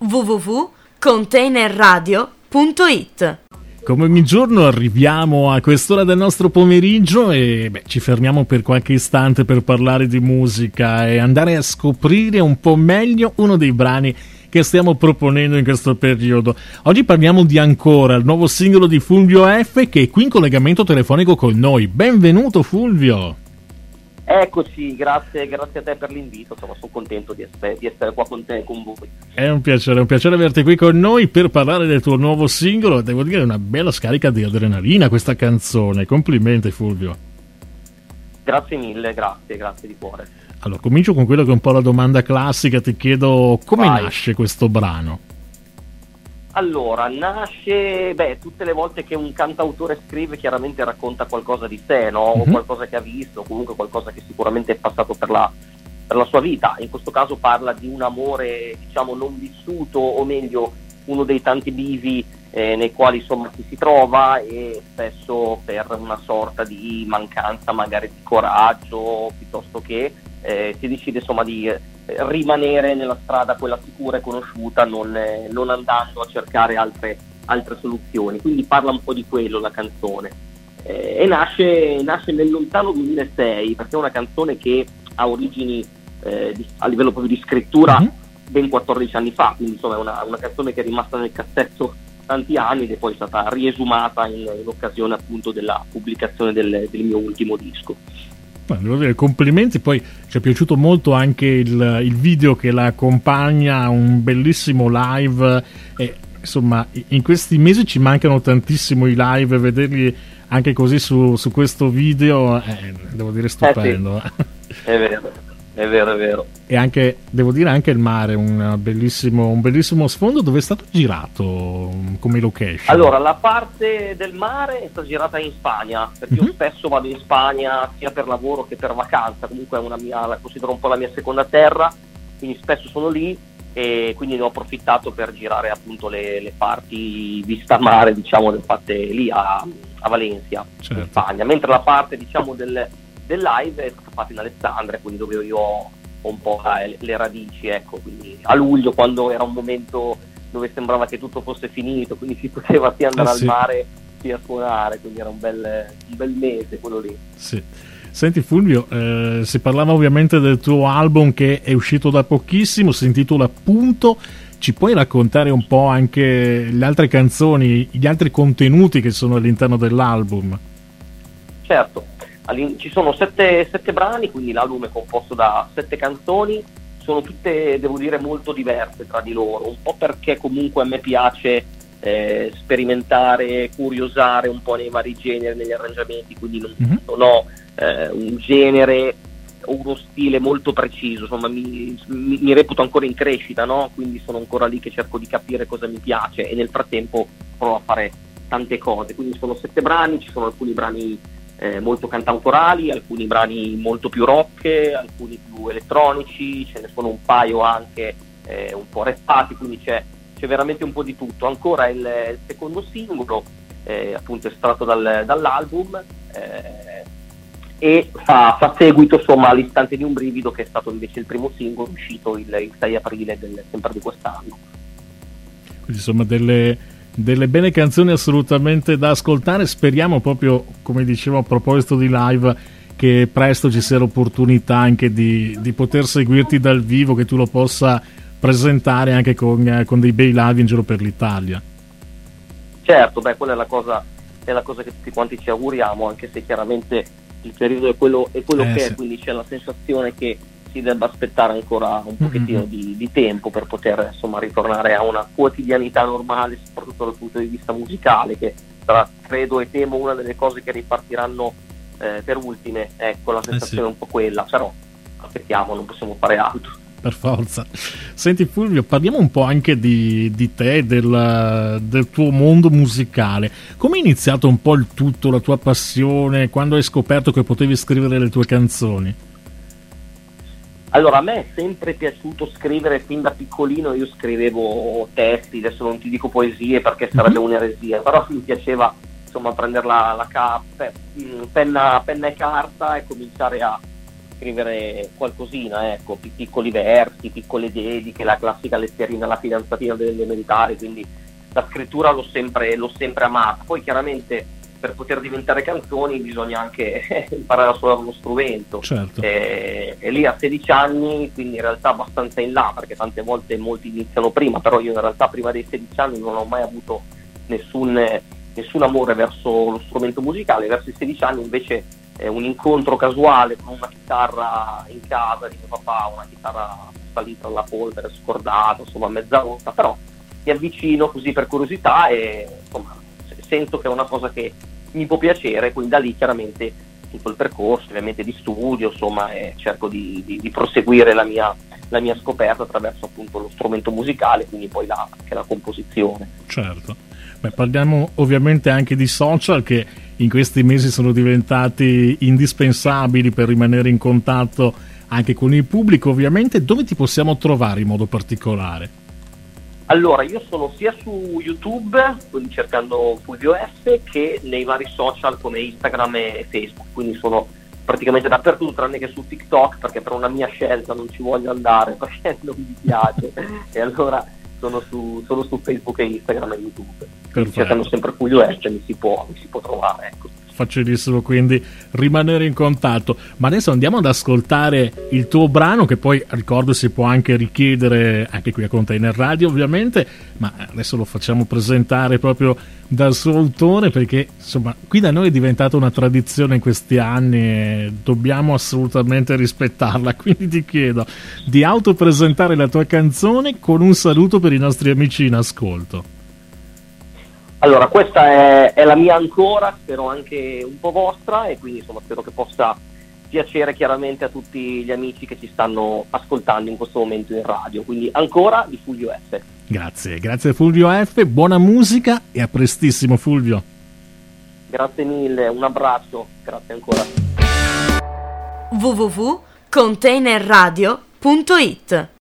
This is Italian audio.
www.containerradio.it. Come ogni giorno arriviamo a quest'ora del nostro pomeriggio e ci fermiamo per qualche istante per parlare di musica e andare a scoprire un po' meglio uno dei brani che stiamo proponendo in questo periodo. Oggi parliamo di Ancora, il nuovo singolo di Fulvio F, che è qui in collegamento telefonico con noi. Benvenuto Fulvio! Eccoci, grazie a te per l'invito, sono contento di essere qua con te e con voi. È un piacere averti qui con noi per parlare del tuo nuovo singolo. Devo dire, è una bella scarica di adrenalina questa canzone, complimenti Fulvio. Grazie mille, grazie di cuore. Allora, comincio con quello che è un po' la domanda classica, ti chiedo come Vai. nasce questo brano? Allora, nasce, tutte le volte che un cantautore scrive chiaramente racconta qualcosa di sé, no? O qualcosa che ha visto, o comunque qualcosa che sicuramente è passato per la sua vita. In questo caso parla di un amore, diciamo, non vissuto, o meglio, uno dei tanti bivi nei quali insomma ci si trova, e spesso per una sorta di mancanza magari di coraggio, piuttosto che si decide insomma di rimanere nella strada quella sicura e conosciuta, non andando a cercare altre soluzioni. Quindi parla un po' di quello la canzone, e nasce nel lontano 2006, perché è una canzone che ha origini a livello proprio di scrittura ben 14 anni fa, quindi insomma è una canzone che è rimasta nel cassetto tanti anni ed è poi stata riesumata in occasione appunto della pubblicazione del mio ultimo disco. Devo dire, complimenti, poi ci è piaciuto molto anche il video che la accompagna, un bellissimo live, e insomma in questi mesi ci mancano tantissimo i live, vederli anche così su questo video devo dire stupendo. Sì. È vero. E anche, devo dire, anche il mare, un bellissimo sfondo. Dove è stato girato come location? Allora, la parte del mare è stata girata in Spagna, perché io spesso vado in Spagna sia per lavoro che per vacanza, comunque la considero un po' la mia seconda terra, quindi spesso sono lì e quindi ne ho approfittato per girare appunto le parti vista mare, diciamo, le fatte lì a Valencia, certo, in Spagna, mentre la parte, diciamo, del live è stata fatta in Alessandria, quindi dove io ho un po' le radici, ecco. Quindi a luglio, quando era un momento dove sembrava che tutto fosse finito, quindi si poteva sia andare al mare sia suonare, quindi era un bel mese quello lì. Sì. Senti Fulvio, si parlava ovviamente del tuo album che è uscito da pochissimo, si intitola Punto. Ci puoi raccontare un po' anche le altre canzoni, gli altri contenuti che sono all'interno dell'album? Certo. Ci sono 7 brani, quindi l'album è composto da 7 canzoni, sono tutte, devo dire, molto diverse tra di loro, un po' perché comunque a me piace sperimentare, curiosare un po' nei vari generi, negli arrangiamenti, quindi non ho un genere o uno stile molto preciso, insomma mi reputo ancora in crescita, no? Quindi sono ancora lì che cerco di capire cosa mi piace e nel frattempo provo a fare tante cose, quindi sono 7 brani, ci sono alcuni brani molto cantautorali, alcuni brani molto più rock, alcuni più elettronici, ce ne sono un paio anche un po' rappati, quindi c'è veramente un po' di tutto. Ancora il secondo singolo, appunto estratto dall'album, e fa seguito insomma all'Istante di un brivido, che è stato invece il primo singolo uscito il 6 aprile sempre di quest'anno. Quindi insomma delle belle canzoni assolutamente da ascoltare. Speriamo, proprio come dicevo a proposito di live, che presto ci sia l'opportunità anche di poter seguirti dal vivo, che tu lo possa presentare anche con dei bei live in giro per l'Italia. Certo, quella è la cosa che tutti quanti ci auguriamo, anche se chiaramente il periodo è quello che è, quindi c'è la sensazione che si debba aspettare ancora un pochettino di tempo per poter insomma ritornare a una quotidianità normale, soprattutto dal punto di vista musicale, che sarà, credo e temo, una delle cose che ripartiranno per ultime. Ecco, la sensazione è un po' quella, però aspettiamo, non possiamo fare altro. Per forza. Senti Fulvio, parliamo un po' anche di te, del tuo mondo musicale. Come è iniziato un po' il tutto, la tua passione, quando hai scoperto che potevi scrivere le tue canzoni? Allora, a me è sempre piaciuto scrivere fin da piccolino. Io scrivevo testi, adesso non ti dico poesie perché sarebbe un'eresia, però mi piaceva insomma prendere penna e carta e cominciare a scrivere qualcosina, ecco, piccoli versi, piccole dediche, la classica letterina alla fidanzatina delle elementari, quindi la scrittura l'ho sempre amata. Poi chiaramente per poter diventare canzoni bisogna anche imparare a suonare uno strumento. Certo. E lì a 16 anni, quindi in realtà abbastanza in là, perché tante volte molti iniziano prima, però io in realtà prima dei 16 anni non ho mai avuto nessun amore verso lo strumento musicale. Verso i 16 anni invece un incontro casuale con una chitarra in casa di mio papà, una chitarra salita alla polvere, scordata, insomma mezza rotta, però mi avvicino così per curiosità e insomma sento che è una cosa che mi può piacere, quindi da lì chiaramente tutto il percorso ovviamente di studio, insomma, e cerco di proseguire la mia scoperta attraverso appunto lo strumento musicale, quindi poi anche la composizione. Certo. Beh, parliamo ovviamente anche di social che in questi mesi sono diventati indispensabili per rimanere in contatto anche con il pubblico. Ovviamente, dove ti possiamo trovare in modo particolare? Allora, io sono sia su YouTube, quindi cercando Fulvio F, che nei vari social come Instagram e Facebook, quindi sono praticamente dappertutto tranne che su TikTok, perché per una mia scelta non ci voglio andare perché non mi piace e allora sono su Facebook e Instagram e YouTube. Cercando sempre Fulvio F mi si può trovare, ecco. Facilissimo quindi rimanere in contatto. Ma adesso andiamo ad ascoltare il tuo brano, che poi ricordo si può anche richiedere anche qui a Container Radio ovviamente, ma adesso lo facciamo presentare proprio dal suo autore, perché insomma qui da noi è diventata una tradizione in questi anni e dobbiamo assolutamente rispettarla, quindi ti chiedo di autopresentare la tua canzone con un saluto per i nostri amici in ascolto. Allora, questa è la mia ancora, spero anche un po' vostra, e quindi insomma spero che possa piacere chiaramente a tutti gli amici che ci stanno ascoltando in questo momento in radio. Quindi ancora di Fulvio F. Grazie Fulvio F, buona musica e a prestissimo Fulvio. Grazie mille, un abbraccio, grazie ancora. www.containerradio.it